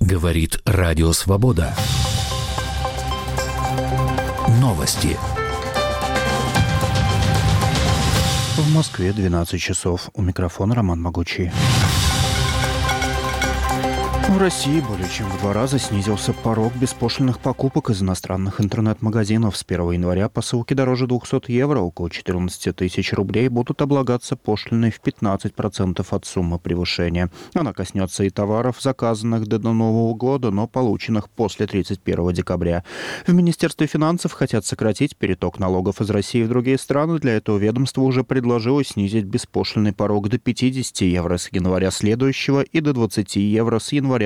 Говорит Радио Свобода. Новости. В Москве 12 часов. У микрофона Роман Могучий. В России более чем в 2 раза снизился порог беспошлинных покупок из иностранных интернет-магазинов. С 1 января посылки дороже 200 евро, около 14 тысяч рублей, будут облагаться пошлиной в 15% от суммы превышения. Она коснется и товаров, заказанных до Нового года, но полученных после 31 декабря. В Министерстве финансов хотят сократить переток налогов из России в другие страны. Для этого ведомство уже предложило снизить беспошлинный порог до 50 евро с января следующего и до 20 евро с января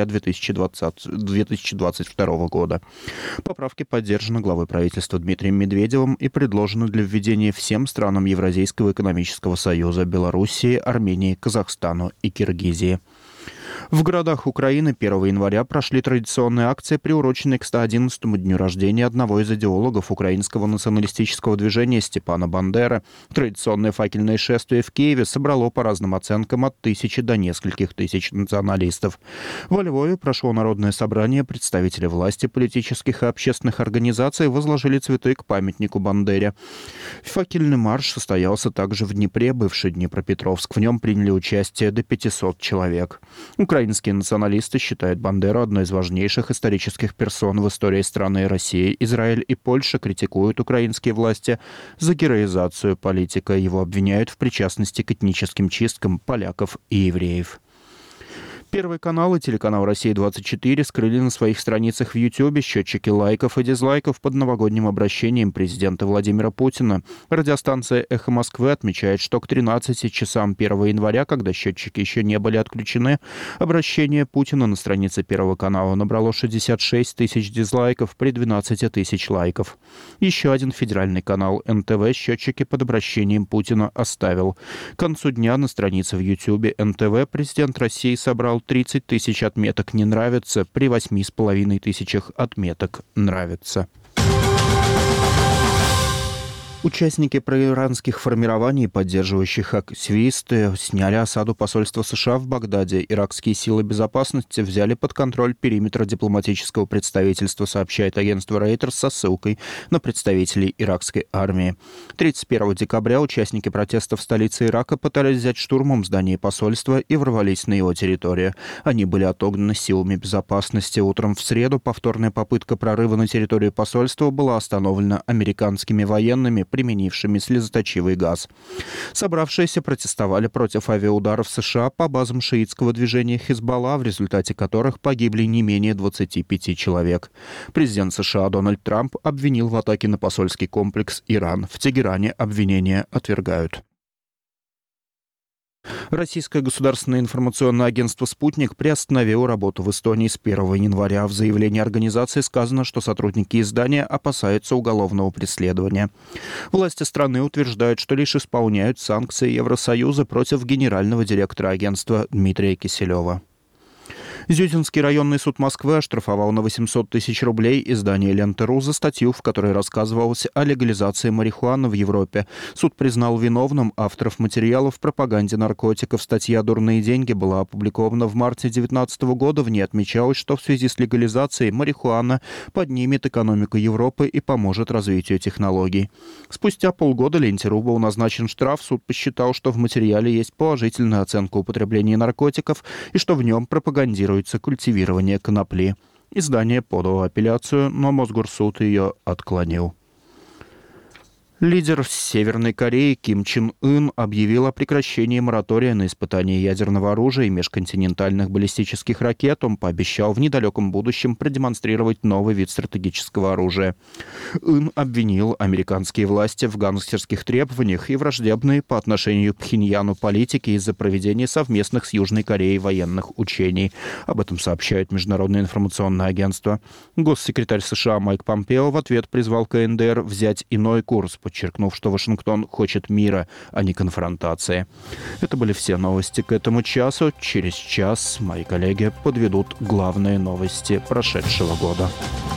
2022 года. Поправки поддержаны главой правительства Дмитрием Медведевым и предложены для введения всем странам Евразийского экономического союза: Белоруссии, Армении, Казахстану и Киргизии. В городах Украины 1 января прошли традиционные акции, приуроченные к 111-му дню рождения одного из идеологов украинского националистического движения Степана Бандеры. Традиционное факельное шествие в Киеве собрало по разным оценкам от 1000 до нескольких тысяч националистов. Во Львове прошло народное собрание. Представители власти, политических и общественных организаций возложили цветы к памятнику Бандере. Факельный марш состоялся также в Днепре, бывший Днепропетровск. В нем приняли участие до 500 человек. Украинские националисты считают Бандеру одной из важнейших исторических персон в истории страны. Россия, Израиль и Польша критикуют украинские власти за героизацию политика. Его обвиняют в причастности к этническим чисткам поляков и евреев. Первый канал и телеканал «Россия-24» скрыли на своих страницах в Ютьюбе счетчики лайков и дизлайков под новогодним обращением президента Владимира Путина. Радиостанция «Эхо Москвы» отмечает, что к 13 часам 1 января, когда счетчики еще не были отключены, обращение Путина на странице Первого канала набрало 66 тысяч дизлайков при 12 тысяч лайков. Еще один федеральный канал НТВ счетчики под обращением Путина оставил. К концу дня на странице в Ютьюбе НТВ президент России собрал 30 тысяч отметок «не нравится» при 8,5 тысячах отметок «нравится». Участники проиранских формирований, поддерживающих активисты, сняли осаду посольства США в Багдаде. Иракские силы безопасности взяли под контроль периметр дипломатического представительства, сообщает агентство Reuters со ссылкой на представителей иракской армии. 31 декабря участники протестов в столице Ирака пытались взять штурмом здание посольства и ворвались на его территорию. Они были отогнаны силами безопасности. Утром в среду повторная попытка прорыва на территорию посольства была остановлена американскими военными, применившими слезоточивый газ. Собравшиеся протестовали против авиаударов США по базам шиитского движения Хизбалла, в результате которых погибли не менее 25 человек. Президент США Дональд Трамп обвинил в атаке на посольский комплекс Иран. В Тегеране обвинения отвергают. Российское государственное информационное агентство «Спутник» приостановило работу в Эстонии с 1 января. В заявлении организации сказано, что сотрудники издания опасаются уголовного преследования. Власти страны утверждают, что лишь исполняют санкции Евросоюза против генерального директора агентства Дмитрия Киселева. Зюзинский районный суд Москвы оштрафовал на 800 тысяч рублей издание «Лента.ру» за статью, в которой рассказывалось о легализации марихуаны в Европе. Суд признал виновным авторов материалов в пропаганде наркотиков. Статья «Дурные деньги» была опубликована в марте 2019 года. В ней отмечалось, что в связи с легализацией марихуана поднимет экономику Европы и поможет развитию технологий. Спустя полгода «Ленте.ру» был назначен штраф. Суд посчитал, что в материале есть положительная оценка употребления наркотиков и что в нем пропагандируется культивирование конопли. Издание подало апелляцию, но Мосгорсуд ее отклонил. Лидер Северной Кореи Ким Чен Ын объявил о прекращении моратория на испытание ядерного оружия и межконтинентальных баллистических ракет. Он пообещал в недалеком будущем продемонстрировать новый вид стратегического оружия. Ын обвинил американские власти в гангстерских требованиях и враждебной по отношению к Пхеньяну политике из-за проведения совместных с Южной Кореей военных учений. Об этом сообщает Международное информационное агентство. Госсекретарь США Майк Помпео в ответ призвал КНДР взять иной курс, подчеркнув, что Вашингтон хочет мира, а не конфронтации. Это были все новости к этому часу. Через час мои коллеги подведут главные новости прошедшего года.